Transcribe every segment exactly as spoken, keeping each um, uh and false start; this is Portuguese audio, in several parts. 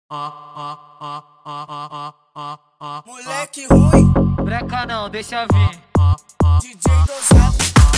Moleque ruim, Breca não, deixa vir. D J dosado.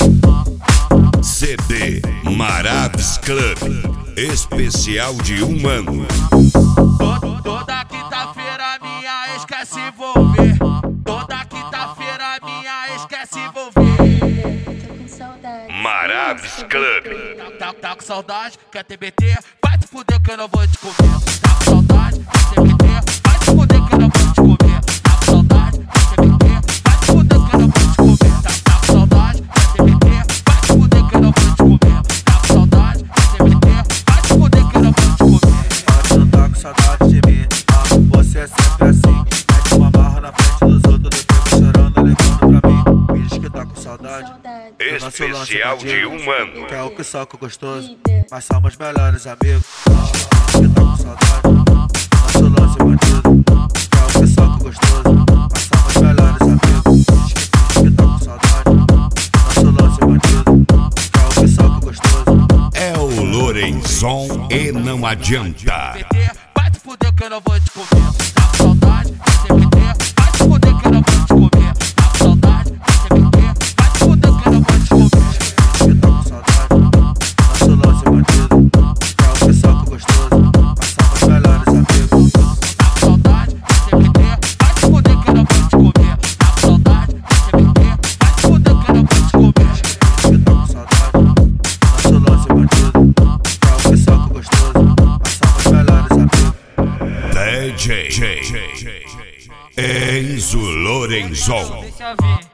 C D Maravis Club, especial de um ano. Toda, toda quinta-feira minha ex quer se envolver. Toda quinta-feira minha ex quer se envolver. Tô com saudade. Maravis Club. Tá, tá, tá com saudade, quer T B T? Vai te fuder que eu não vou te comer. Tá com saudade, quer T B T? Vai te fuder que eu não vou te comer. Tá com saudade, quer T B T? Vai te fuder que eu não vou te comer. Tá, tá com saudade, quer T B T? Vai te fuder que eu não vou te comer. Tá com saudade, quer T B T? Vai te fuder que eu não vou te comer. Pode não tá com saudade de mim, ah, você é sempre assim. Mete uma barra na frente dos outros, depois chorando, ligando pra mim. Me diz que tá com saudade. Saudade. Especial de um ano. Que é o que soca gostoso, mas somos melhores amigos. Me diz que tá com saudade. Nosso lance bandido. Que é o que soca gostoso, mas somos melhores amigos. Me diz que tá com saudade. Nosso lance bandido. Que é o que soca gostoso. É o Lorenzon e não adianta. T B T, vai te fuder que eu não vou te comer. Tá com saudade, T B T? Vai te fuder que eu não vou te comer. Tá com saudade, T B T? Vai te fuder que eu não vou te comer. Que tá com saudade, nosso lance bandido. Que é o que soca gostoso, mas somos melhores amigos. Tá com saudade, T B T? Vai te fuder que eu não vou te comer. Tá com saudade, T B T? Vai te fuder que eu não vou te comer. Que tá com saudade, nosso lance bandido. Que é o que soca gostoso, mas somos melhores amigos. D J Enzo Lorenzon. Deixa vir.